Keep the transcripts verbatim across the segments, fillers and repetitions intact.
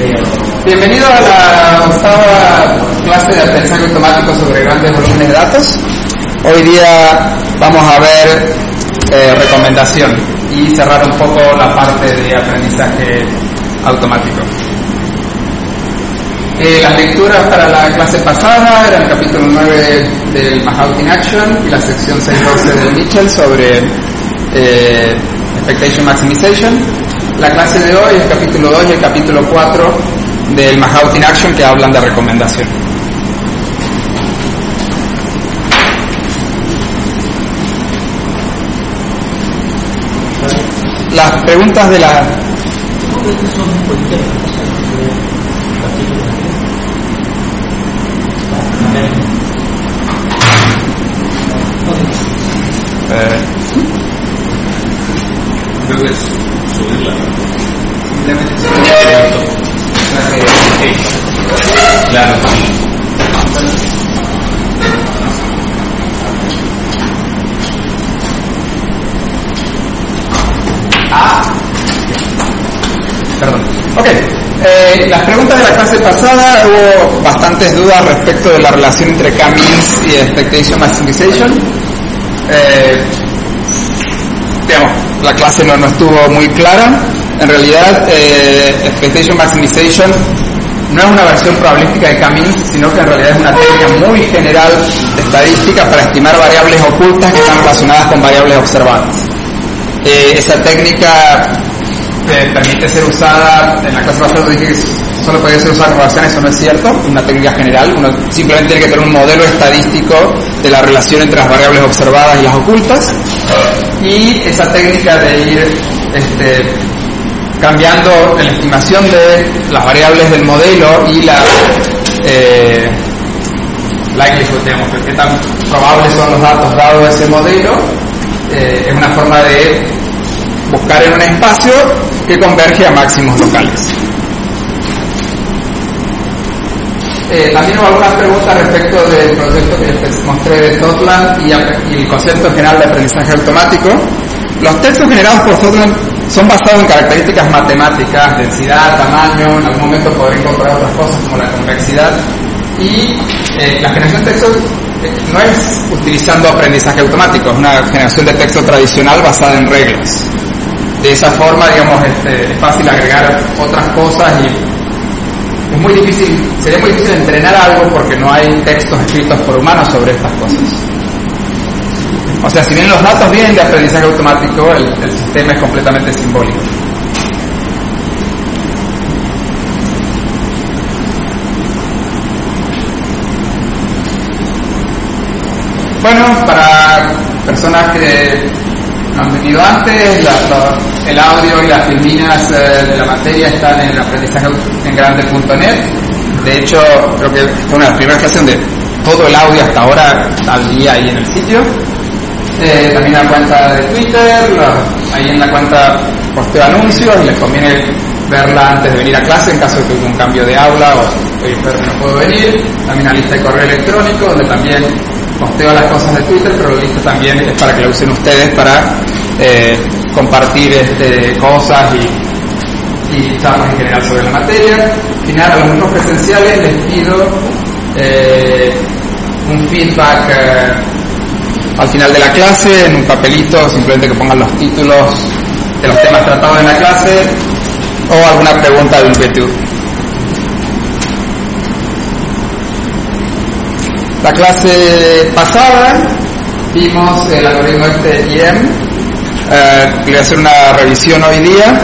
Bienvenido a la octava clase de aprendizaje automático sobre grandes volúmenes de datos. Hoy día vamos a ver eh, recomendación y cerrar un poco la parte de aprendizaje automático. Eh, las lecturas para la clase pasada eran el capítulo nueve del Mahout in Action y la sección seis doce del Mitchell sobre eh, Expectation Maximization. La clase de hoy es el capítulo dos y el capítulo cuatro del Mahout in Action, que hablan de recomendación. Las preguntas de la... Eh, creo que es subirla. Simplemente Claro. Ah, perdón. Ok, eh, las preguntas de la clase pasada hubo bastantes dudas respecto de la relación entre K-means y Expectation Maximization. Eh, digamos, la clase no, no estuvo muy clara. En realidad, eh, Expectation Maximization no es una versión probabilística de K-means, sino que en realidad es una técnica muy general de estadística para estimar variables ocultas que están relacionadas con variables observadas. Eh, esa técnica eh, permite ser usada, en la clase pasada dije que solo podía ser usada en relaciones, eso no es cierto, es una técnica general, uno simplemente tiene que tener un modelo estadístico de la relación entre las variables observadas y las ocultas, y esa técnica de ir este, cambiando en la estimación de las variables del modelo y la eh, likelihood, digamos, que qué tan probables son los datos dado ese modelo, eh, es una forma de buscar en un espacio que converge a máximos locales. Eh, también hubo algunas preguntas respecto del proyecto que les mostré de Thoughtland y, y el concepto general de aprendizaje automático. Los textos generados por Thoughtland son basados en características matemáticas, densidad, tamaño, en algún momento podré incorporar otras cosas como la convexidad, y eh, la generación de texto eh, no es utilizando aprendizaje automático, es una generación de texto tradicional basada en reglas. De esa forma, digamos, este, es fácil agregar otras cosas y es muy difícil, sería muy difícil entrenar algo porque no hay textos escritos por humanos sobre estas cosas. O sea, si bien los datos vienen de aprendizaje automático, el, el sistema es completamente simbólico. Bueno, para personas que no han venido antes, la, la, el audio y las filminas eh, de la materia están en aprendizaje en grande punto net. De hecho, creo que fue una de las primeras clases donde todo el audio hasta ahora está al día ahí en el sitio. Eh, también la cuenta de Twitter, la, ahí en la cuenta posteo anuncios y les conviene verla antes de venir a clase en caso de que hubo un cambio de aula o oye, pero no puedo venir. También la lista de correo electrónico donde también posteo las cosas de Twitter, pero la lista también es para que la usen ustedes para eh, compartir este, cosas y, y charlas en general sobre la materia. Al final, a los alumnos presenciales les pido eh, un feedback eh, al final de la clase, en un papelito, simplemente que pongan los títulos de los temas tratados en la clase o alguna pregunta de inquietud. La clase pasada vimos el algoritmo este I E M, eh, voy a hacer una revisión hoy día.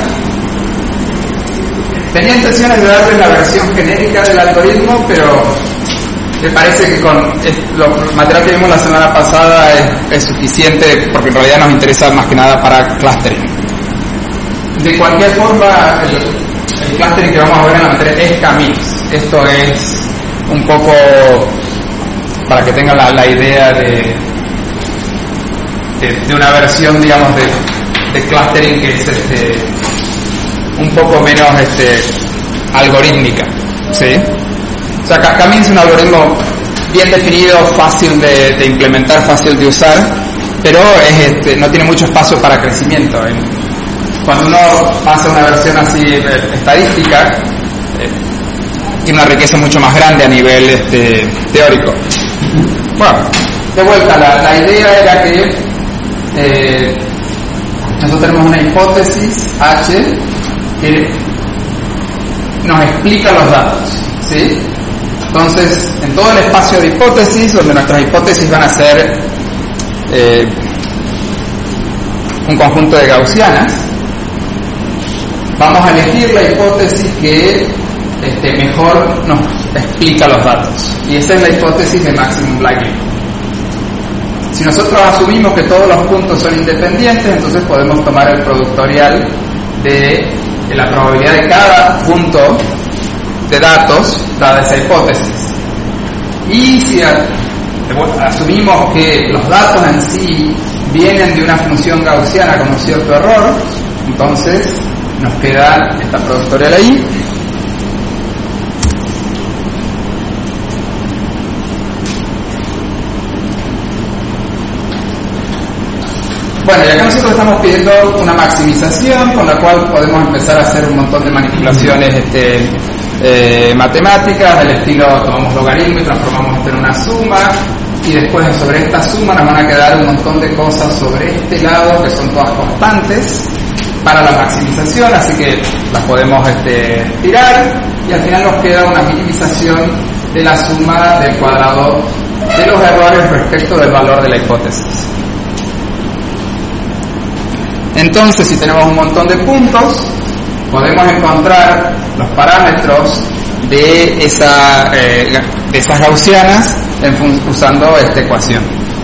Tenía intenciones de darle la versión genérica del algoritmo, pero me parece que con lo material que vimos la semana pasada es, es suficiente porque en realidad nos interesa más que nada para clustering. De cualquier forma, el, el clustering que vamos a ver en la materia es K-means. Esto es un poco para que tengan la, la idea de, de, de una versión, digamos, de, de clustering que es este, un poco menos este, algorítmica, ¿sí? O sea, K-means es un algoritmo bien definido, fácil de, de implementar, fácil de usar, pero es, este, no tiene mucho espacio para crecimiento. Cuando uno pasa una versión así estadística, eh, tiene una riqueza mucho más grande a nivel este, teórico. Bueno, de vuelta, la, la idea era que eh, nosotros tenemos una hipótesis H que nos explica los datos, ¿sí? Entonces, en todo el espacio de hipótesis, donde nuestras hipótesis van a ser eh, un conjunto de gaussianas, vamos a elegir la hipótesis que este, mejor nos explica los datos. Y esa es la hipótesis de maximum likelihood. Si nosotros asumimos que todos los puntos son independientes, entonces podemos tomar el productorial de, de la probabilidad de cada punto de datos dada esa hipótesis. Y si a, asumimos que los datos en sí vienen de una función gaussiana con un cierto error, entonces nos queda esta productorial ahí. Bueno, y acá nosotros estamos pidiendo una maximización con la cual podemos empezar a hacer un montón de manipulaciones este, eh, matemáticas, del estilo tomamos logaritmo y transformamos esto en una suma, y después sobre esta suma nos van a quedar un montón de cosas sobre este lado que son todas constantes para la maximización, así que las podemos este, tirar, y al final nos queda una minimización de la suma del cuadrado de los errores respecto del valor de la hipótesis. Entonces, si tenemos un montón de puntos, podemos encontrar los parámetros de, esa, eh, de esas gaussianas en fun- usando esta ecuación.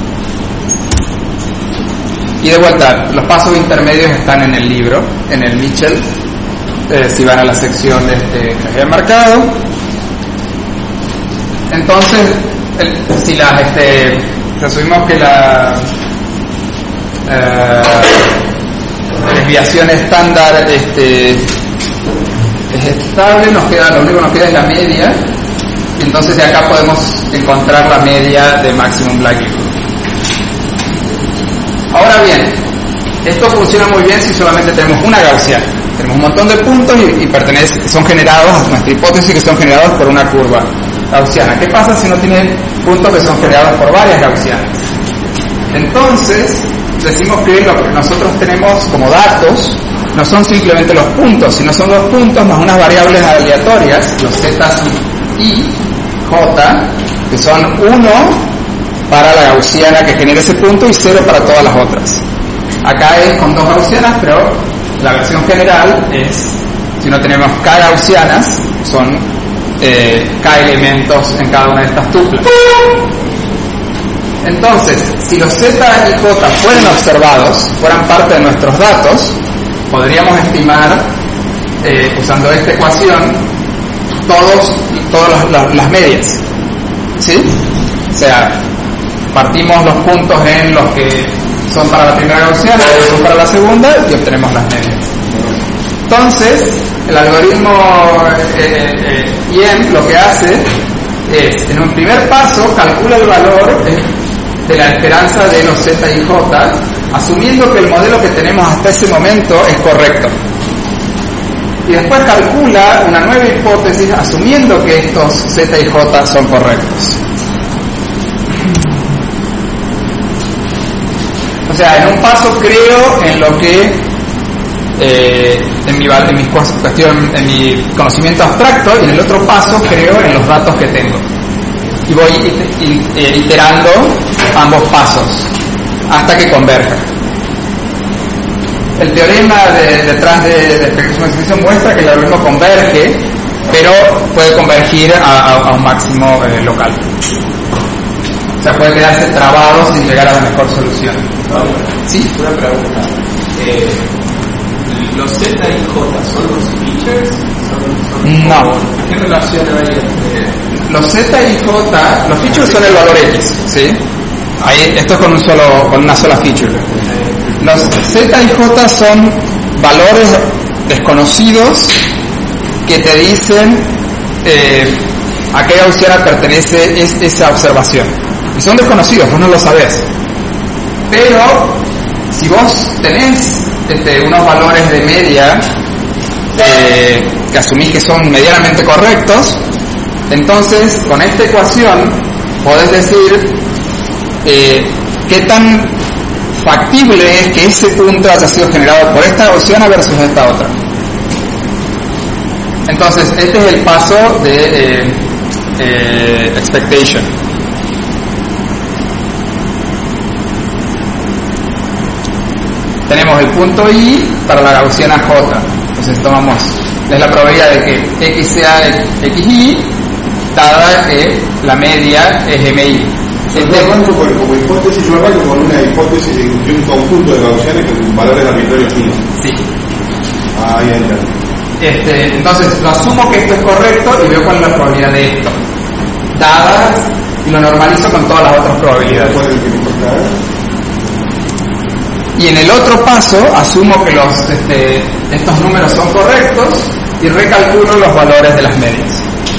Y de vuelta, los pasos intermedios están en el libro, en el Mitchell, eh, si van a la sección este, que les he marcado. Entonces, el, si las, este, resumimos que la eh, desviación estándar este, es estable, nos queda, lo único que nos queda es la media, y entonces de acá podemos encontrar la media de maximum likelihood. Ahora bien, esto funciona muy bien si solamente tenemos una gaussiana. Tenemos un montón de puntos y, y pertenecen, son generados, a nuestra hipótesis, que son generados por una curva gaussiana. ¿Qué pasa si no tienen puntos que son generados por varias gaussianas? Entonces, decimos que lo que nosotros tenemos como datos no son simplemente los puntos, sino son los puntos más unas variables aleatorias, los z y j, que son uno para la gaussiana que genera ese punto y cero para todas las otras. Acá es con dos gaussianas, pero la versión general es, si no tenemos k gaussianas, son eh, k elementos en cada una de estas tuplas. Entonces, si los z y j fueran observados, fueran parte de nuestros datos, podríamos estimar, eh, usando esta ecuación, todos, todas las, las medias, ¿sí? O sea, partimos los puntos en los que son para la primera gaussiana y son para la segunda y obtenemos las medias. Entonces, el algoritmo eh, eh, I E M lo que hace es, en un primer paso, calcula el valor de, de la esperanza de los z y j, asumiendo que el modelo que tenemos hasta ese momento es correcto. Y después calcula una nueva hipótesis asumiendo que estos z y j son correctos. O sea, en un paso creo en lo que eh, en, mi, en, mi cuestión, en mi conocimiento abstracto, y en el otro paso creo en los datos que tengo. Y voy iterando ambos pasos hasta que converja. El teorema de, detrás de, de expectación muestra que el algoritmo converge, pero puede convergir a, a, a un máximo eh, local. O sea, puede quedarse trabado sin llegar a la mejor solución. Sí, una pregunta. Eh, ¿Los z y j son los features? ¿Son, son no. ¿Qué relación hay entre...? Los z y j, los features son el valor x, ¿sí? Ahí, esto es con, un solo, con una sola feature. Los z y j son valores desconocidos que te dicen eh, a qué gaussiana pertenece es, esa observación. Y son desconocidos, vos no lo sabés. Pero si vos tenés este, unos valores de media eh, que asumís que son medianamente correctos, entonces con esta ecuación podés decir eh, qué tan factible es que ese punto haya sido generado por esta gaussiana versus esta otra. Entonces este es el paso de eh, eh, expectation. Tenemos el punto I para la gaussiana J. Entonces tomamos, es la probabilidad de que X sea X I, dada que la media es M I. Yo arranco con, como hipótesis, yo arranco con una hipótesis de un conjunto de gaussianes con valores arbitrarios finos. Sí. Ah, ya entiendo. Este, entonces lo asumo que esto es correcto y veo cuál es la probabilidad de esto, dada, y lo normalizo con todas las otras probabilidades. ¿Cuál es el que me importa? Y en el otro paso asumo que los, este, estos números son correctos y recalculo los valores de las medias.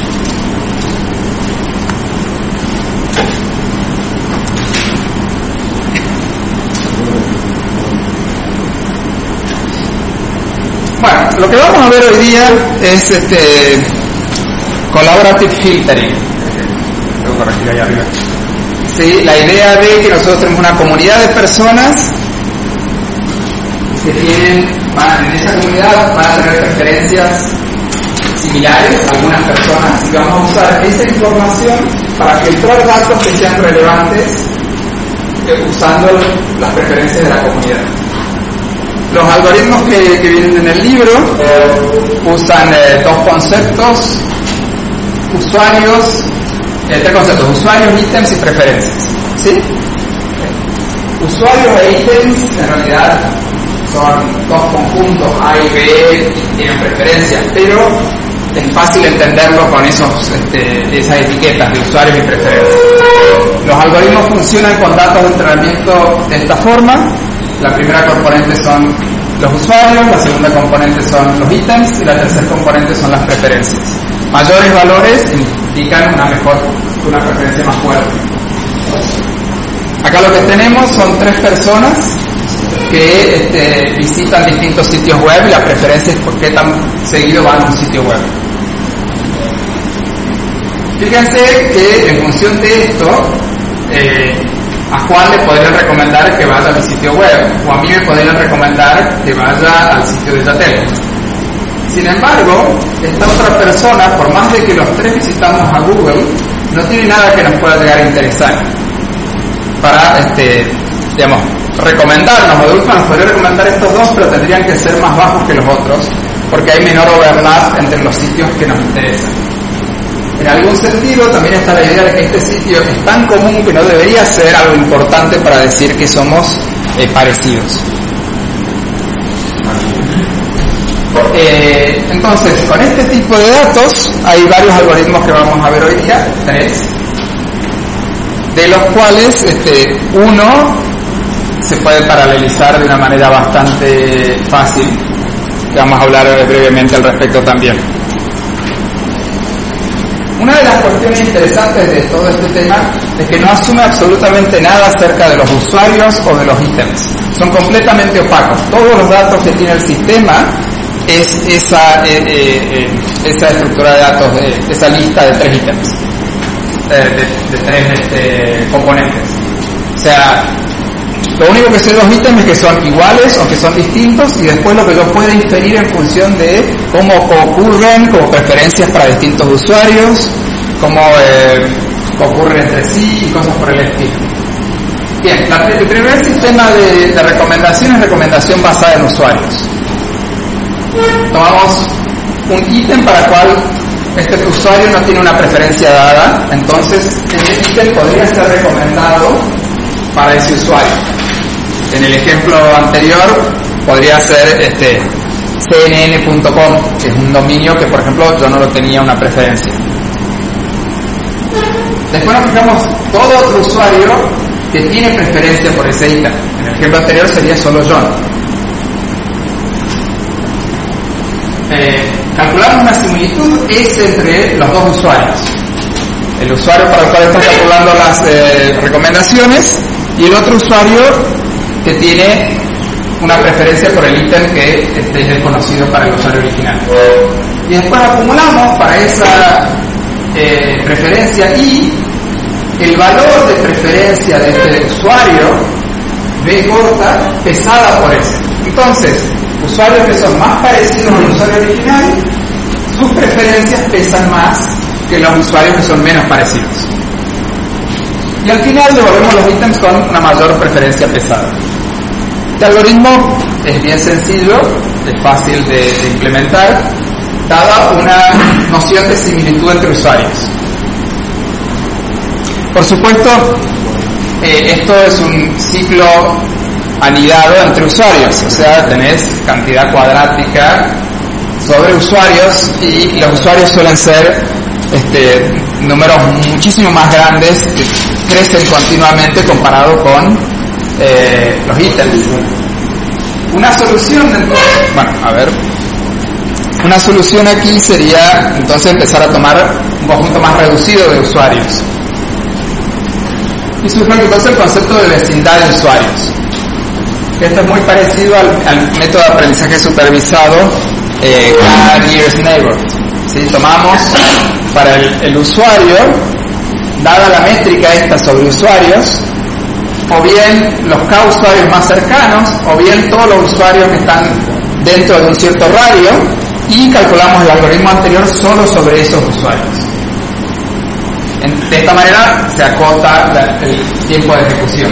Bueno, lo que vamos a ver hoy día es este collaborative filtering. Tengo que corregir ahí arriba. Sí, la idea de que nosotros tenemos una comunidad de personas que tienen, van, en esa comunidad van a tener preferencias similares a algunas personas, y vamos a usar esa información para filtrar datos que sean relevantes eh, usando las preferencias de la comunidad. Los algoritmos que, que vienen en el libro eh, usan eh, dos conceptos, usuarios, eh, tres conceptos, usuarios, ítems y preferencias. ¿Sí? Usuarios e ítems en realidad son dos conjuntos A y B y tienen preferencias, pero es fácil entenderlo con esos, este, esas etiquetas de usuarios y preferencias. Los algoritmos funcionan con datos de entrenamiento de esta forma. La primera componente son los usuarios, la segunda componente son los ítems y la tercera componente son las preferencias. Mayores valores indican una mejor, una preferencia más fuerte. Acá lo que tenemos son tres personas que este, visitan distintos sitios web y la preferencia es por qué tan seguido van a un sitio web. Fíjense que en función de esto, eh, a Juan le podrían recomendar que vaya a mi sitio web, o a mí me podrían recomendar que vaya al sitio de Yatel. Sin embargo, esta otra persona, por más de que los tres visitamos a Google, no tiene nada que nos pueda llegar a interesar para, este, digamos, recomendarnos, o de última nos podría recomendar estos dos, pero tendrían que ser más bajos que los otros, porque hay menor overlap entre los sitios que nos interesan. En algún sentido también está la idea de que este sitio es tan común que no debería ser algo importante para decir que somos eh, parecidos. Eh, entonces, con este tipo de datos hay varios algoritmos que vamos a ver hoy día, tres, de los cuales este, uno se puede paralelizar de una manera bastante fácil, que vamos a hablar brevemente al respecto también. Una de las cuestiones interesantes de todo este tema es que no asume absolutamente nada acerca de los usuarios o de los ítems. Son completamente opacos. Todos los datos que tiene el sistema es esa, eh, eh, esa estructura de datos, de, esa lista de tres ítems, de, de, de tres este, componentes. O sea, lo único que sé de los ítems es que son iguales o que son distintos, y después lo que yo puedo inferir en función de cómo ocurren como preferencias para distintos usuarios, cómo eh, ocurren entre sí y cosas por el estilo. Bien, la, el primer sistema de, de recomendación es recomendación basada en usuarios. Tomamos un ítem para el cual este usuario no tiene una preferencia dada, entonces ese ítem podría ser recomendado para ese usuario. En el ejemplo anterior podría ser este C N N punto com, que es un dominio que, por ejemplo, yo no lo tenía una preferencia. Después nos fijamos todo otro usuario que tiene preferencia por ese ítem. En el ejemplo anterior sería solo John. Eh, calculamos una similitud es entre los dos usuarios. El usuario para el cual está calculando las eh, recomendaciones y el otro usuario que tiene una preferencia por el ítem que este es desconocido para el usuario original. y después acumulamos para esa eh, preferencia I el valor de preferencia de este usuario B corta pesada por S. Entonces, usuarios que son más parecidos al usuario original, sus preferencias pesan más que los usuarios que son menos parecidos. Y al final devolvemos los ítems con una mayor preferencia pesada. Este algoritmo es bien sencillo, es fácil de, de implementar, dada una noción de similitud entre usuarios. Por supuesto, eh, esto es un ciclo anidado entre usuarios, o sea, tenés cantidad cuadrática sobre usuarios y los usuarios suelen ser este, números muchísimo más grandes que crecen continuamente comparado con eh, los ítems. Una solución, bueno, a ver, una solución aquí sería entonces empezar a tomar un conjunto más reducido de usuarios. Y surge entonces el concepto de vecindad de usuarios. Esto es muy parecido al, al método de aprendizaje supervisado eh, Nearest Neighbor. ¿Sí? Tomamos para el, el usuario, dada la métrica esta sobre usuarios, o bien los K usuarios más cercanos, o bien todos los usuarios que están dentro de un cierto radio, y calculamos el algoritmo anterior solo sobre esos usuarios. En, de esta manera se acota la, el tiempo de ejecución.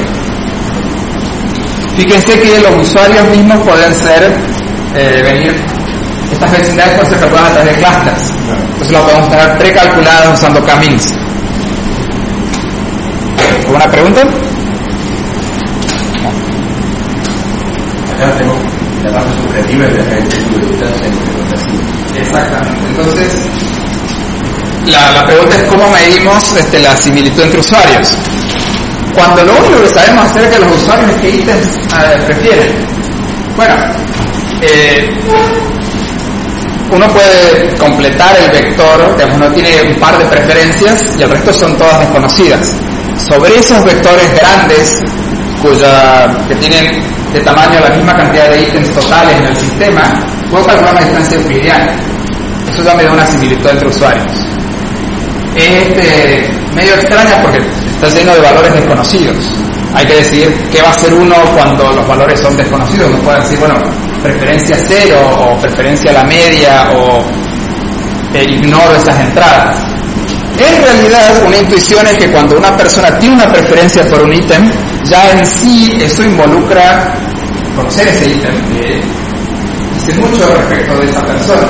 Fíjense que los usuarios mismos pueden ser, eh, venir, estas vecindades pueden ser calculadas a través de clusters. Entonces lo podemos tener precalculadas usando K-means. ¿Alguna pregunta? Acá tenemos la parte subjetiva y la gente en Exactamente. Entonces, la, la pregunta es cómo medimos este, la similitud entre usuarios. Cuando lo único que sabemos acerca de los usuarios es qué ítems eh, prefieren. Bueno, eh, uno puede completar el vector, digamos, uno tiene un par de preferencias y el resto son todas desconocidas. Sobre esos vectores grandes, cuya que tienen de tamaño la misma cantidad de ítems totales en el sistema, puedo calcular una distancia euclidiana. Eso ya me da una similitud entre usuarios. Es este, medio extraña porque está lleno de valores desconocidos. Hay que decidir qué va a hacer uno cuando los valores son desconocidos. Uno puede decir, bueno, preferencia cero o preferencia a la media o eh, ignoro esas entradas. En realidad, una intuición es que cuando una persona tiene una preferencia por un ítem, ya en sí eso involucra conocer ese ítem, que dice mucho respecto de esa persona.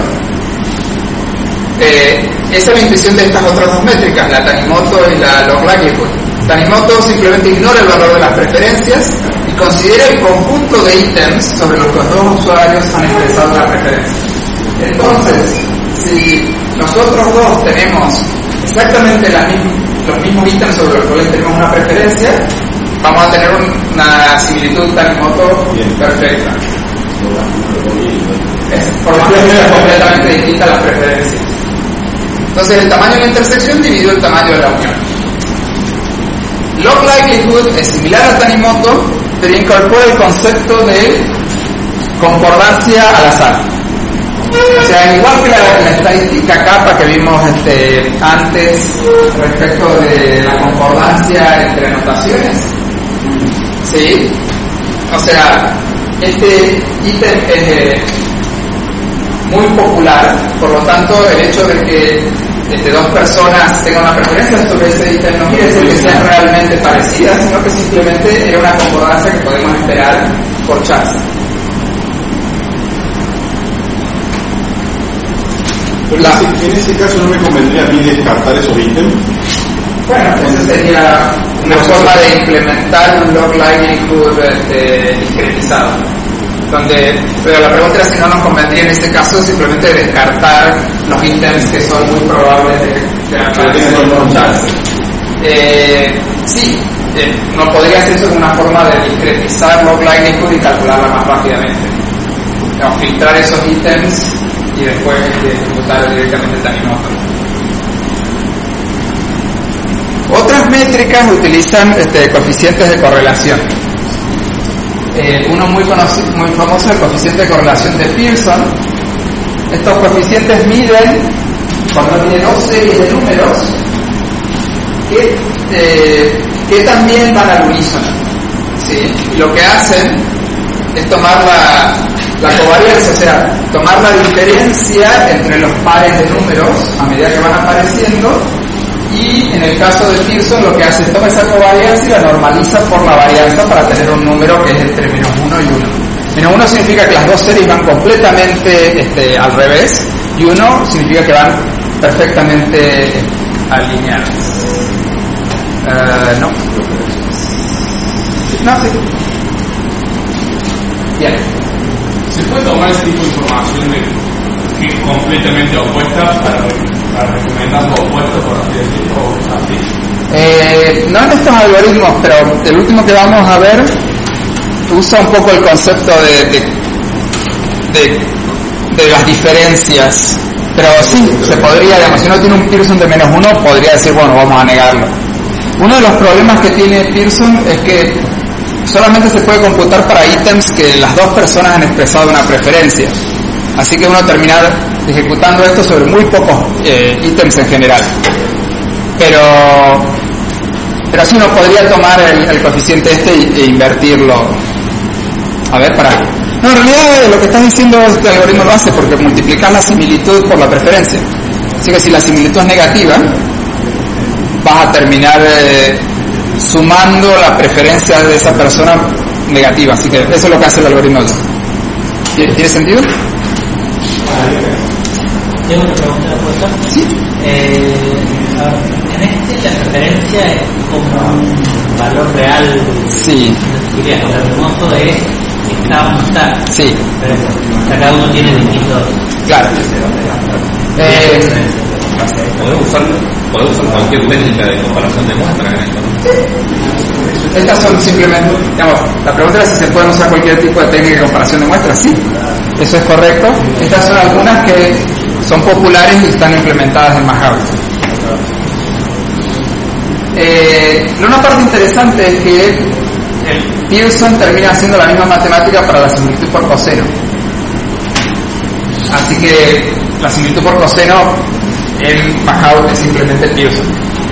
Eh, esa es la intuición de estas otras dos métricas, la Tanimoto y la log likelihood. Tanimoto simplemente ignora el valor de las preferencias y considera el conjunto de ítems sobre los que los dos usuarios han expresado la preferencia. Entonces, si nosotros dos tenemos exactamente la misma, los mismos ítems sobre los cuales tenemos una preferencia, vamos a tener un, una similitud Tanimoto perfecta. Es, por más que sea completamente distinta a las preferencias. Entonces el tamaño de la intersección dividió el tamaño de la unión. Log likelihood es similar a Tanimoto, pero incorpora el concepto de concordancia al azar. O sea, igual que la, la estadística capa que vimos este, antes respecto de la concordancia entre notaciones, ¿sí? O sea, este ítem es eh, muy popular, por lo tanto el hecho de que este, dos personas tengan una preferencia sobre ese ítem no quiere decir que sean realmente parecidas, sino que simplemente era una concordancia que podemos esperar por chance. La, en ese caso no me convendría a mí descartar esos ítems. Bueno, esa sería una forma de implementar un log likelihood este, discretizado. Donde, pero la pregunta era si no nos convendría en ese caso simplemente descartar los ítems que son muy probables de que aparezcan por chance. Eh, sí, eh, uno podría hacer eso como una forma de discretizar log likelihood y calcularla más rápidamente. Digamos, filtrar esos ítems y después ejecutar directamente el Tanimoto. Otras métricas utilizan este, coeficientes de correlación. Eh, uno muy conocido, muy famoso es el coeficiente de correlación de Pearson, Estos coeficientes miden, cuando tiene dos series de números, que, eh, que también van al unísono. ¿Sí? Y lo que hacen es tomar la, la covarianza, o sea, tomar la diferencia entre los pares de números a medida que van apareciendo, y en el caso de Pearson lo que hace es tomar esa covarianza y la normaliza por la varianza para tener un número que es entre menos uno y uno. Menos uno significa que las dos series van completamente este, al revés, y uno significa que van perfectamente alineadas. Uh, no. No, sí. Bien. ¿Se puede tomar ese tipo de información de que es completamente opuesta para, para recomendar lo opuesto, por así decirlo, o así? Eh, no en estos algoritmos, pero el último que vamos a ver usa un poco el concepto de, de, de, de las diferencias. Pero sí, se podría, digamos, si uno tiene un Pearson de menos uno, podría decir, bueno, vamos a negarlo. Uno de los problemas que tiene Pearson es que solamente se puede computar para ítems que las dos personas han expresado una preferencia. Así que uno termina ejecutando esto sobre muy pocos eh, ítems en general. Pero, pero así uno podría tomar el, el coeficiente este e, e invertirlo. A ver, para. No, en realidad lo que estás diciendo es que el algoritmo lo hace porque multiplicas la similitud por la preferencia. Así que si la similitud es negativa, vas a terminar eh, sumando la preferencia de esa persona negativa. Así que eso es lo que hace el algoritmo. ¿Tiene sentido? Tengo una pregunta de vuelta. Sí. Eh, en este la preferencia es como un valor real. Sí. Diría que el remoto de está o no está. Sí. Pero o sea, cada uno tiene distintos. Claro. Eh, Podemos usar, podemos usar cualquier técnica de comparación de muestra en esto, ¿no? Estas son simplemente, digamos, la pregunta es si se pueden usar cualquier tipo de técnica de comparación de muestras. Sí, eso es correcto. Estas son algunas que son populares y están implementadas en Mahaut. Eh, una parte interesante es que el Pearson termina haciendo la misma matemática para la similitud por coseno. Así que la similitud por coseno en Mahaut es simplemente Pearson.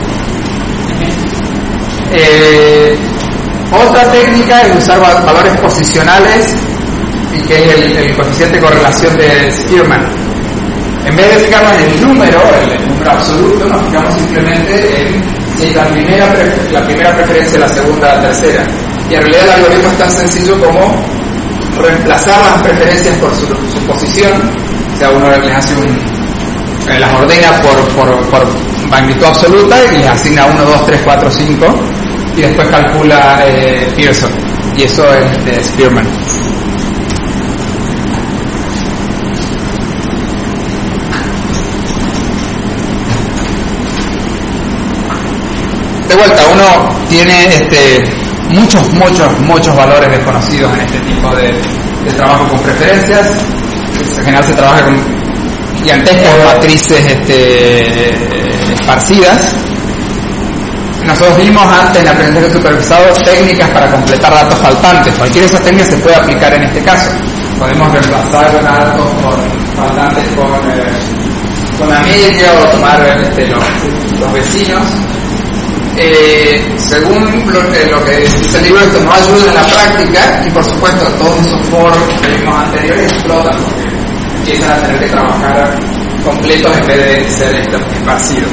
Eh, otra técnica es usar valores posicionales, y que es el, el coeficiente de correlación de Spearman. En vez de fijarnos en el número, el, el número absoluto, nos fijamos simplemente en si la primera, la primera preferencia, la segunda, la tercera. Y en realidad el algoritmo es tan sencillo como reemplazar las preferencias por su, su posición. O sea, uno les hace un, eh, las ordena por, por, por magnitud absoluta y les asigna uno, dos, tres, cuatro, cinco, y después calcula eh, Pearson. Y eso es de Spearman. De vuelta, uno tiene este, muchos, muchos, muchos valores desconocidos en este tipo de, de trabajo con preferencias. En general se trabaja con gigantescas matrices este, esparcidas. Nosotros vimos antes en aprendizaje supervisado técnicas para completar datos faltantes. Cualquiera de esas técnicas se puede aplicar en este caso. Podemos reemplazar datos con faltantes con, eh, con la media o tomar este, los, los vecinos. Eh, según lo, eh, lo que dice el libro, esto nos ayuda en la práctica y por supuesto todos esos foros que vimos anteriores explotan porque empiezan a tener que trabajar completos en vez de ser esparcidos.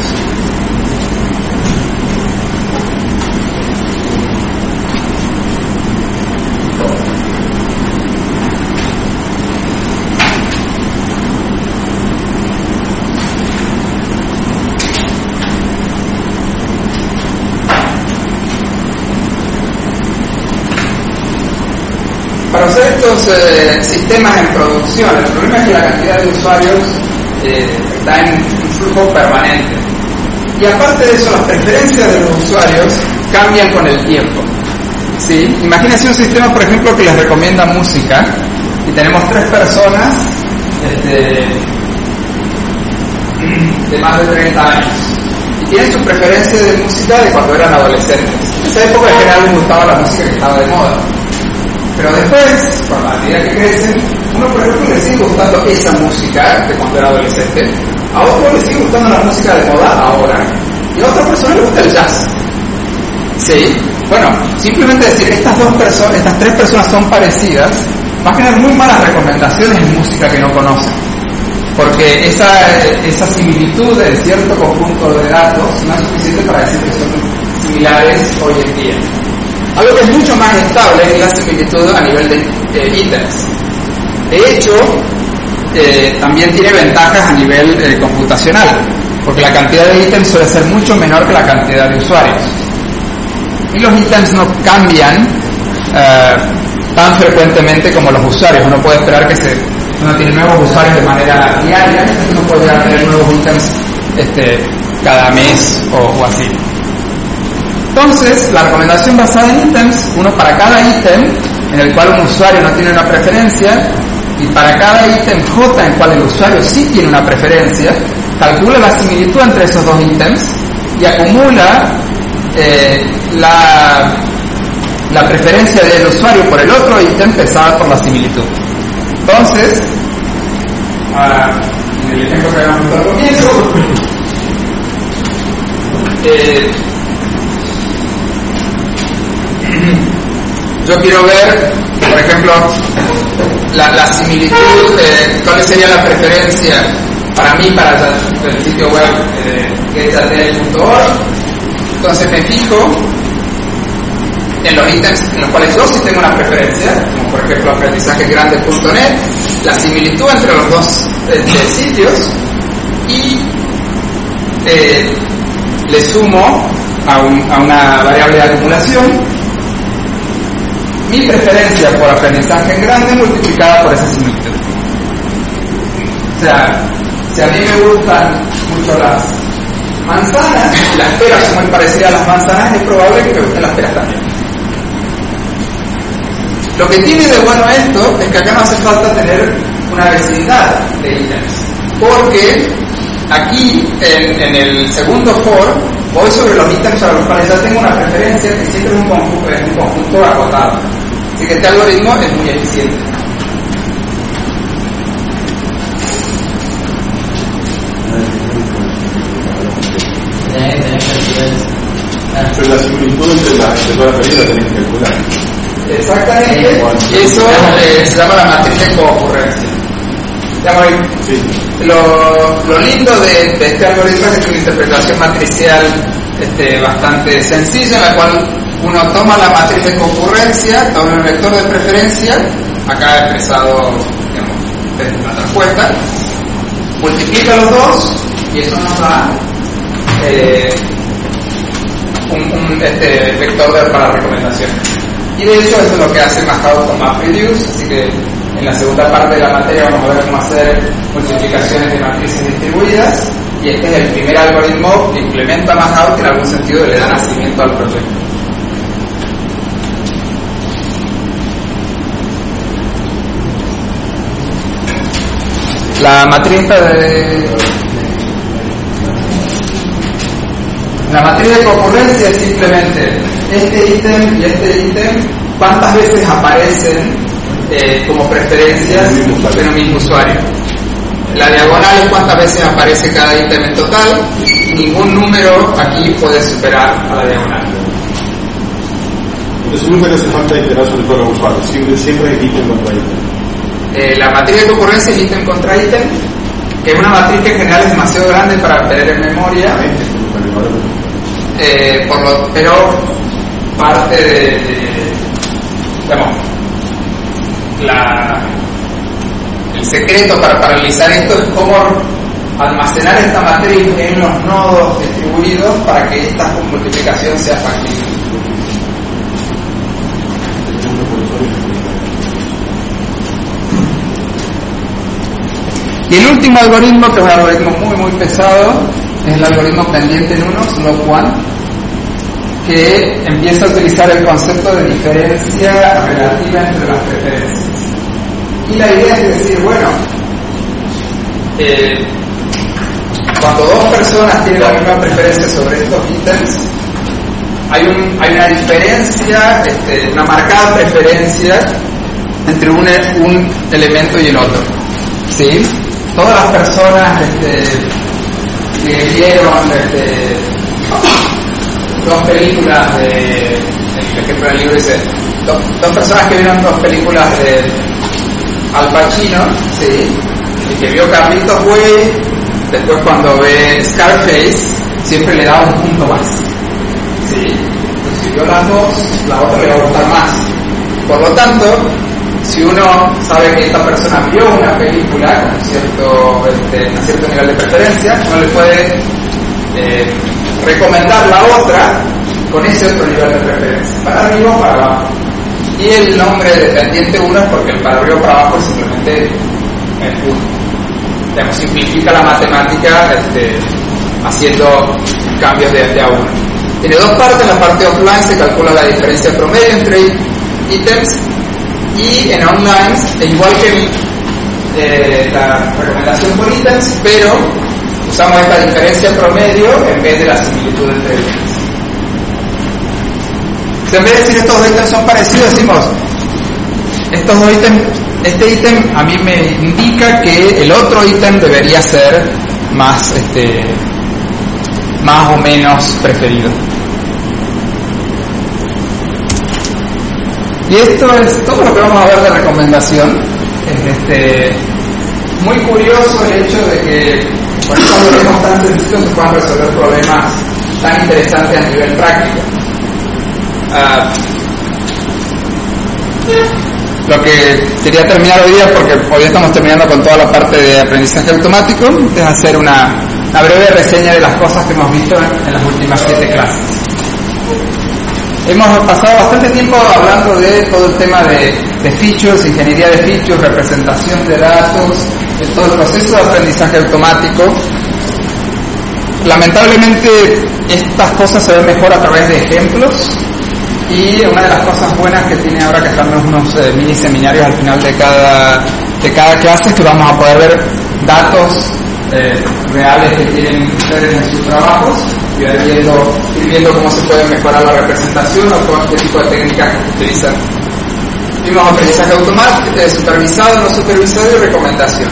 Para hacer estos eh, sistemas en producción, el problema es que la cantidad de usuarios eh, está en un flujo permanente. Y aparte de eso, las preferencias de los usuarios cambian con el tiempo. ¿Sí? Imagínense un sistema, por ejemplo, que les recomienda música y tenemos tres personas este, de más de treinta años y tienen su preferencia de música de cuando eran adolescentes. En esa época en general les gustaba la música que estaba de moda. Pero después, con la medida que crecen, uno por ejemplo le sigue gustando esa música de cuando era adolescente, a otro le sigue gustando la música de moda ahora, y a otra persona le gusta el jazz. ¿Sí? Bueno, simplemente decir estas dos personas, estas tres personas son parecidas, va a generar muy malas recomendaciones en música que no conocen. Porque esa, esa similitud de cierto conjunto de datos no es suficiente para decir que son similares hoy en día. Algo que es mucho más estable es la similitud a nivel de eh, ítems. De hecho, eh, también tiene ventajas a nivel eh, computacional, porque la cantidad de ítems suele ser mucho menor que la cantidad de usuarios. Y los ítems no cambian eh, tan frecuentemente como los usuarios. Uno puede esperar que se, uno tiene nuevos usuarios de manera diaria, entonces uno puede tener nuevos ítems este, cada mes o, o así. Entonces, la recomendación basada en ítems, uno para cada ítem en el cual un usuario no tiene una preferencia, y para cada ítem J en el cual el usuario sí tiene una preferencia, calcula la similitud entre esos dos ítems y acumula eh, la, la preferencia del usuario por el otro ítem pesada por la similitud. Entonces, ah, en el ejemplo que habíamos dado al comienzo, eh, yo quiero ver, por ejemplo, la, la similitud, eh, cuál sería la preferencia para mí para el sitio web eh, getadel punto org. Entonces me fijo en los ítems en los cuales yo sí tengo una preferencia, como por ejemplo aprendizaje grande punto net, la similitud entre los dos eh, sitios, y eh, le sumo a, un, a una variable de acumulación mi preferencia por aprendizaje en grande multiplicada por esa similitud. O sea, si a mí me gustan mucho las manzanas, y las peras son muy parecidas a las manzanas, es probable que me gusten las peras también. Lo que tiene de bueno esto es que acá no hace falta tener una vecindad de ítems, porque aquí en, en el segundo for voy sobre los ítems sobre los cuales ya tengo una preferencia que siempre es un conjunto, es un conjunto acotado. Así que este algoritmo es muy eficiente. Pero la similitud entre las entre todas las medidas tenés que calcular. Exactamente, y eso eh, se llama la matriz de concurrencia. Sí. Lo, lo lindo de, de este algoritmo es que es una interpretación matricial este, bastante sencilla, en la cual uno toma la matriz de concurrencia, toma el vector de preferencia, acá expresado, digamos, en la respuesta, multiplica los dos y eso nos da eh, un, un este, vector de, para recomendación. Y de hecho eso es lo que hace Mahout con MapReduce, así que en la segunda parte de la materia vamos a ver cómo hacer multiplicaciones de matrices distribuidas, y este es el primer algoritmo que implementa Mahout, que en algún sentido le da nacimiento al proyecto. La matriz de la matriz de concurrencia es simplemente este ítem y este ítem, cuántas veces aparecen eh, como preferencias en un mismo usuario. La diagonal es cuántas veces aparece cada ítem en total. Ningún número aquí puede superar a la diagonal. Entonces nunca le hace falta iterar sobre todos los usuarios, siempre, siempre es ítem contra ítem. Eh, la matriz de concurrencia es ítem contra ítem, que es una matriz que en general es demasiado grande para tener en memoria, eh, por lo, pero parte de, de digamos, la, el secreto para paralizar esto es cómo almacenar esta matriz en los nodos distribuidos para que esta multiplicación sea factible. Y el último algoritmo, que es un algoritmo muy muy pesado, es el algoritmo pendiente en uno, slope one, que empieza a utilizar el concepto de diferencia relativa entre las preferencias. Y la idea es decir, bueno, eh, cuando dos personas tienen la misma preferencia sobre estos ítems, hay, un, hay una diferencia, este, una marcada preferencia entre un, un elemento y el otro, ¿sí? Todas las personas este, que vieron este, dos películas de, el ejemplo del libro dice, dos, dos personas que vieron dos películas de Al Pacino, ¿sí? El que vio Carlitos Way, después cuando ve Scarface, siempre le da un punto más, ¿sí? Entonces, si vio las dos, la otra le va a gustar más. Por lo tanto, si uno sabe que esta persona vio una película con cierto, este, un cierto nivel de preferencia, uno le puede eh, recomendar la otra con ese otro nivel de preferencia, para arriba o para abajo. Y el nombre de pendiente uno es porque el para arriba o para abajo es simplemente el uno. Digamos, simplifica la matemática este, haciendo cambios de, de a uno. Tiene dos partes. La parte offline se calcula la diferencia promedio entre ítems, y en online, igual que eh, la recomendación por ítems, pero usamos esta diferencia promedio en vez de la similitud entre ítems. Si en vez de decir estos dos ítems son parecidos, decimos estos dos ítems, este ítem a mí me indica que el otro ítem debería ser más, este, más o menos preferido. Y esto es todo lo que vamos a ver de recomendación. Es este, muy curioso el hecho de que con estos algoritmos tan sencillos se puedan resolver problemas tan interesantes a nivel práctico. Uh, lo que quería terminar hoy día, porque hoy estamos terminando con toda la parte de aprendizaje automático, es hacer una, una breve reseña de las cosas que hemos visto en, en las últimas siete clases. Hemos pasado bastante tiempo hablando de todo el tema de, de features, ingeniería de features, representación de datos, de todo el proceso de aprendizaje automático. Lamentablemente estas cosas se ven mejor a través de ejemplos, y una de las cosas buenas que tiene ahora, que estamos unos eh, mini seminarios al final de cada, de cada clase, es que vamos a poder ver datos eh, reales que tienen ustedes en sus trabajos, y ir viendo, ir viendo cómo se puede mejorar la representación o qué tipo de técnicas que se utilizan. Vimos aprendizaje automático, eh, supervisado, no supervisado y recomendación.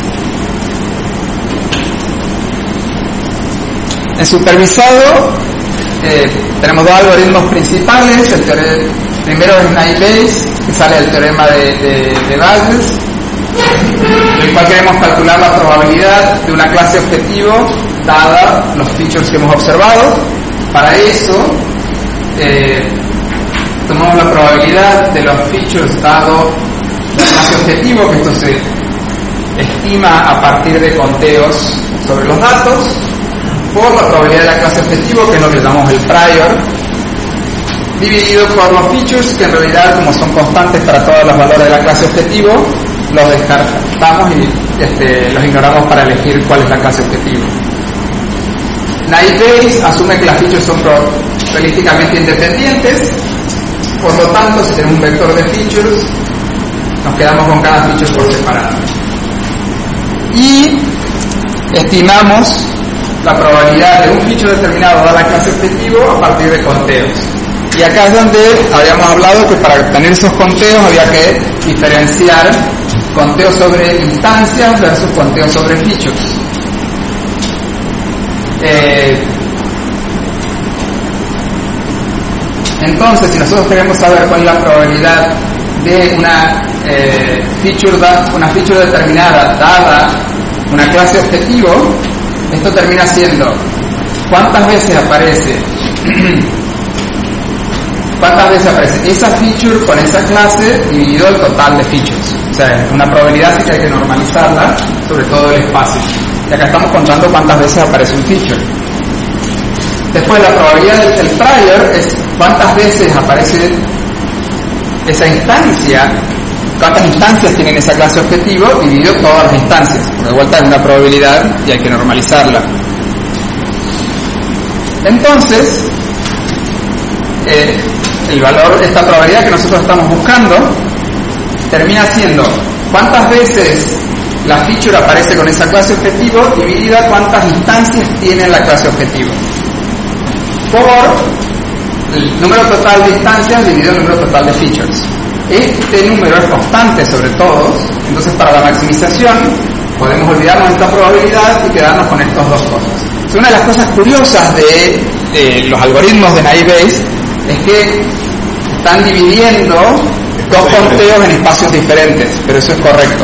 En supervisado eh, tenemos dos algoritmos principales. El teorema, primero es Naive-Bayes, que sale del teorema de, de, de Bayes, en el cual queremos calcular la probabilidad de una clase objetivo dada los features que hemos observado. Para eso eh, tomamos la probabilidad de los features dado la clase objetivo, que esto se estima a partir de conteos sobre los datos, por la probabilidad de la clase objetivo, que es lo que llamamos el prior, dividido por los features, que en realidad, como son constantes para todos los valores de la clase objetivo, los descartamos y este, los ignoramos para elegir cuál es la clase objetivo. Naive-Bayes asume que las features son probabilisticamente independientes, por lo tanto, si tenemos un vector de features, nos quedamos con cada feature por separado. Y estimamos la probabilidad de un feature determinado dada la clase objetivo a partir de conteos. Y acá es donde habíamos hablado que para obtener esos conteos había que diferenciar conteos sobre instancias versus conteos sobre features. Eh, entonces, si nosotros queremos saber cuál es la probabilidad de una, eh, feature, da, una feature determinada dada una clase objetivo, esto termina siendo cuántas veces aparece cuántas veces aparece esa feature con esa clase dividido el total de features. O sea, es una probabilidad que hay que normalizarla, sobre todo el espacio. Y acá estamos contando cuántas veces aparece un feature. Después, la probabilidad del, del prior es cuántas veces aparece esa instancia, cuántas instancias tienen esa clase objetivo dividido todas las instancias. Porque de vuelta es una probabilidad y hay que normalizarla. Entonces, eh, el valor, esta probabilidad que nosotros estamos buscando, termina siendo cuántas veces la feature aparece con esa clase objetivo dividida cuántas instancias tiene la clase objetivo, por el número total de instancias dividido el número total de features. este número es constante sobre todos, entonces para la maximización podemos olvidarnos de esta probabilidad y quedarnos con estas dos cosas. Entonces, una de las cosas curiosas de eh, los algoritmos de naive Bayes es que están dividiendo dos conteos en espacios diferentes, pero eso es correcto.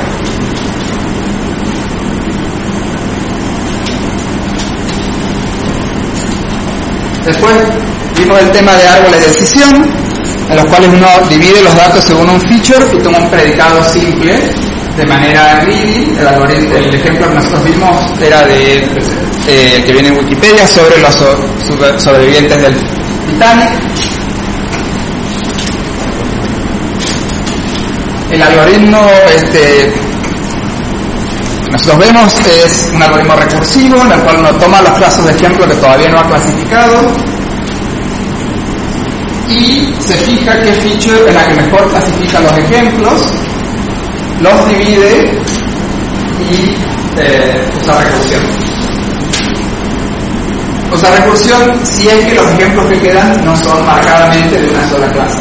Después vimos el tema de árboles de decisión, en los cuales uno divide los datos según un feature y toma un predicado simple de manera greedy. El algoritmo, el ejemplo que nosotros vimos era de eh, que viene en Wikipedia sobre los so, sobre, sobrevivientes del Titanic. El algoritmo este, que nosotros vemos es un algoritmo recursivo en el cual uno toma los casos de ejemplo que todavía no ha clasificado y se fija qué feature es la que mejor clasifica los ejemplos, los divide y eh, usa recursión. Usa recursión si es que los ejemplos que quedan no son marcadamente de una sola clase.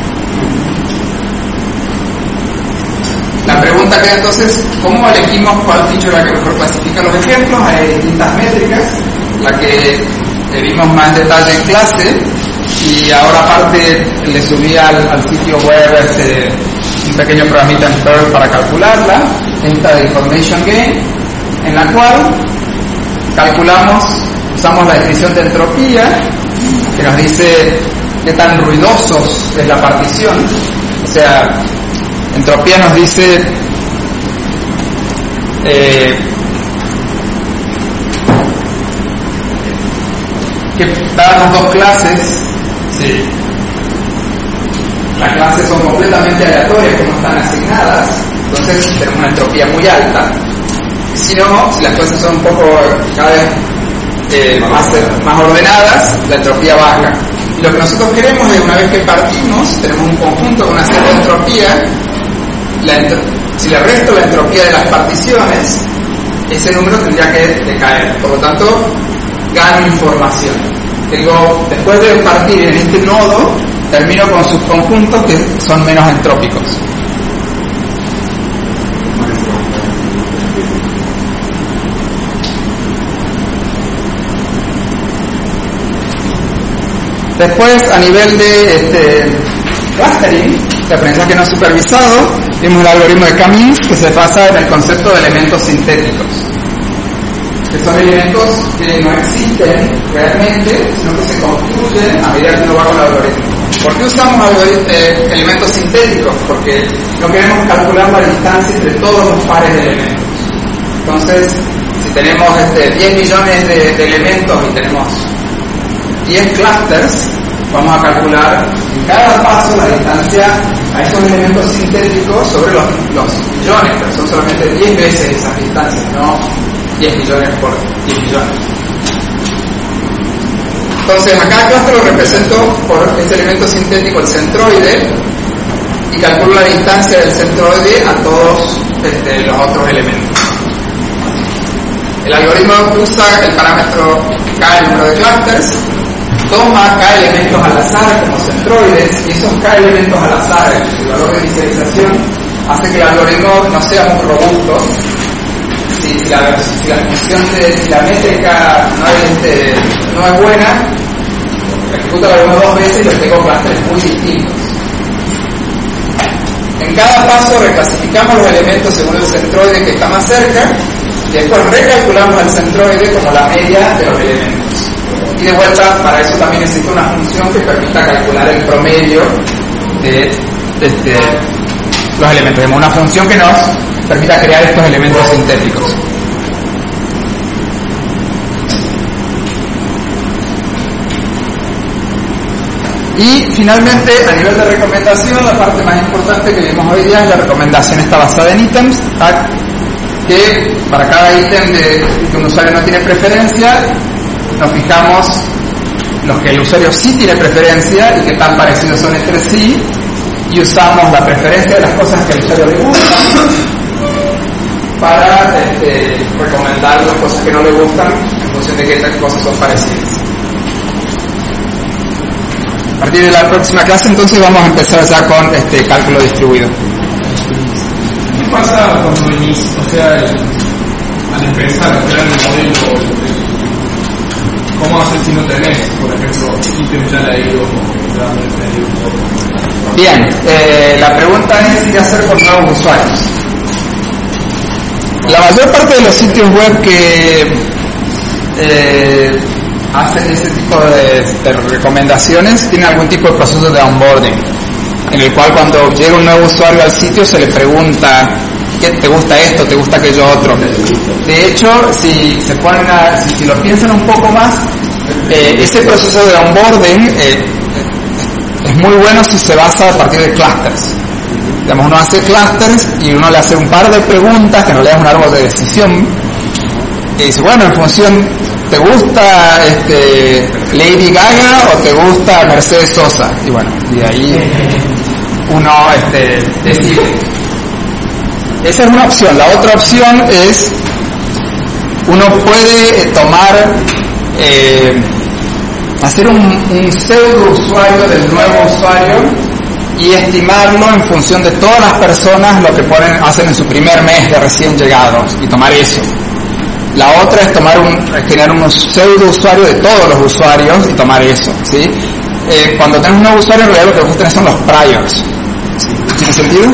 La pregunta queda entonces, ¿cómo elegimos cuál feature es la que mejor clasifica los ejemplos? Hay distintas métricas, la que vimos más en detalle en clase, y ahora aparte le subí al, al sitio web este, un pequeño programita en Perl para calcularla, esta de Information Gain, en la cual calculamos, usamos la descripción de entropía, que nos dice qué tan ruidosos es la partición, o sea, entropía nos dice eh, que dadas las dos clases, sí, las clases son completamente aleatorias, que no están asignadas, entonces tenemos una entropía muy alta. Si no, si las clases son un poco cada vez eh, más, más ordenadas, la entropía baja. Y lo que nosotros queremos es, una vez que partimos, tenemos un conjunto con una cierta entropía. La entro- si le resto la entropía de las particiones, ese número tendría que decaer. Por lo tanto, gano información. Tengo, después de partir en este nodo, termino con subconjuntos que son menos entrópicos. Después, a nivel de este, clustering, de aprendizaje no supervisado, vimos el algoritmo de Camins, que se basa en el concepto de elementos sintéticos, que son elementos que no existen realmente, sino que se construyen a medida que uno va con el algoritmo. ¿Por qué usamos eh, elementos sintéticos? Porque no queremos calcular la distancia entre todos los pares de elementos. Entonces, si tenemos este, diez millones de, de elementos y tenemos diez clusters, vamos a calcular en cada paso la distancia a esos elementos sintéticos sobre los, los millones, pero son solamente diez veces esas distancias, no diez millones por diez millones. Entonces, a cada cluster lo represento por este elemento sintético, el centroide, y calculo la distancia del centroide a todos este, los otros elementos. El algoritmo usa el parámetro K, el número de clusters, toma K elementos al azar como centroides, y esos K elementos al azar, el valor de inicialización, hace que el algoritmo no sea muy robusto. Si la, si la función de si la métrica no es, este, no es buena, ejecuto el algoritmo dos veces y los tengo clusters muy distintos. En cada paso reclasificamos los elementos según el centroide que está más cerca, y después recalculamos el centroide como la media de los elementos. Y de vuelta, para eso también necesito una función que permita calcular el promedio de este, los elementos. Tenemos una función que nos permita crear estos elementos sintéticos. Y finalmente, a nivel de recomendación, la parte más importante que vimos hoy día es la recomendación está basada en ítems, que para cada ítem de que un usuario no tiene preferencia, nos fijamos los que el usuario sí tiene preferencia y que tan parecidos son entre sí, y usamos la preferencia de las cosas que el usuario le gusta para este, recomendar las cosas que no le gustan en función de qué cosas son parecidas. partir de la próxima clase entonces vamos a empezar ya con este cálculo distribuido. ¿Qué pasa cuando venís, o sea, el, al empezar a crear el modelo, el, cómo haces si no tenés, por ejemplo, ítems ya leídos o ya leídos? Bien, eh, la pregunta es qué hacer con nuevos usuarios. La mayor parte de los sitios web que eh, hacen ese tipo de, de recomendaciones tienen algún tipo de proceso de onboarding, en el cual cuando llega un nuevo usuario al sitio se le pregunta ¿qué te gusta esto? ¿Te gusta aquello otro? De hecho, si se ponen a, si, si lo piensan un poco más, eh, ese proceso de onboarding eh, es muy bueno si se basa a partir de clusters. Digamos, uno hace clusters y uno le hace un par de preguntas, que en realidad es un árbol de decisión, y dice, bueno, en función, ¿te gusta este, Lady Gaga o te gusta Mercedes Sosa? Y bueno, y de ahí uno este, decide. Esa es una opción. La otra opción es, uno puede tomar, eh, hacer un, un pseudo usuario del nuevo usuario y estimarlo en función de todas las personas lo que ponen, hacen en su primer mes de recién llegados y tomar eso. La otra es tomar un, generar un pseudo usuario de todos los usuarios y tomar eso, ¿sí? Eh, cuando tenés un nuevo usuario, en realidad lo que vos tenés son los priors. ¿Tiene sentido?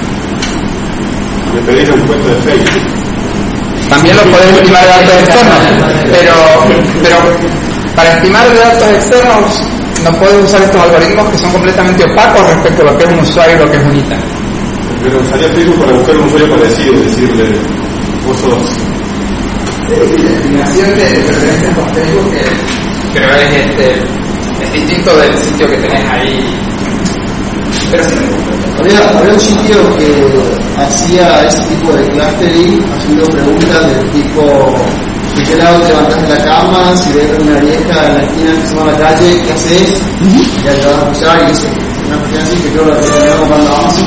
Le pedís un cuento de Facebook. También lo podés estimar de datos externos, pero, pero para estimar de datos externos no puedes usar estos algoritmos que son completamente opacos respecto a lo que es un usuario y lo que es un ítem. Pero usaría Facebook para buscar un usuario parecido, decirle, vos sos... Sí, la estimación de preferencias con Facebook que creo es, este, es distinto del sitio que tenés ahí. Pero sí, había, había un sitio que hacía ese tipo de clustering haciendo preguntas del tipo ¿de qué lado te levantás de la cama? Si ves una vieja en la esquina que se va a la calle, ¿qué haces? Y ahí te vas a escuchar y dice una cuestión así que creo que terminó comprando Amazon.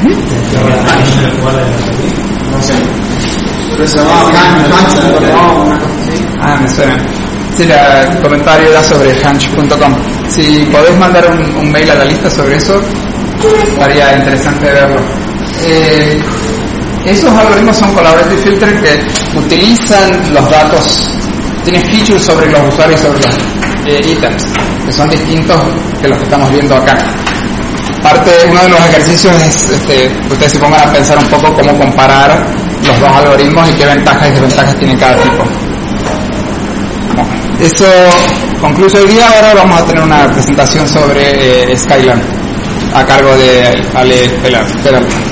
No sé, pero se llamaba Hunch, no, una cosa así. Ah, me suena. Sí, la, el comentario era sobre hunch punto com. Si podés mandar un, un mail a la lista sobre eso, estaría interesante verlo. Eh, esos algoritmos son collaborative filter que utilizan los datos, tienen features sobre los usuarios y sobre los eh, ítems, que son distintos que los que estamos viendo acá. Parte, uno de los ejercicios es este, que ustedes se pongan a pensar un poco cómo comparar los dos algoritmos y qué ventajas y desventajas tiene cada tipo. Bueno, eso concluye el día. Ahora vamos a tener una presentación sobre eh, Skylab a cargo de Ale Peralta.